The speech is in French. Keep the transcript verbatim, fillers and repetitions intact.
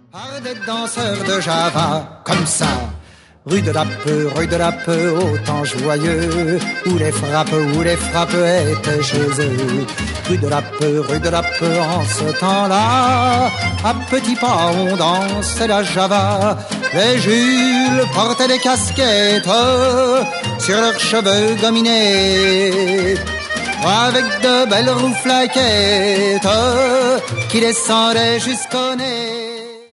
Par des danseurs de Java, comme ça. Rue de la Peu, rue de la Peu, au temps joyeux, où les frappes, où les frappes étaient chez eux. Rue de la Peu, rue de la Peu, en ce temps-là, à petits pas on dansait la Java. Les Jules portaient des casquettes sur leurs cheveux gominés, avec de belles rouflaquettes qui descendaient jusqu'au nez.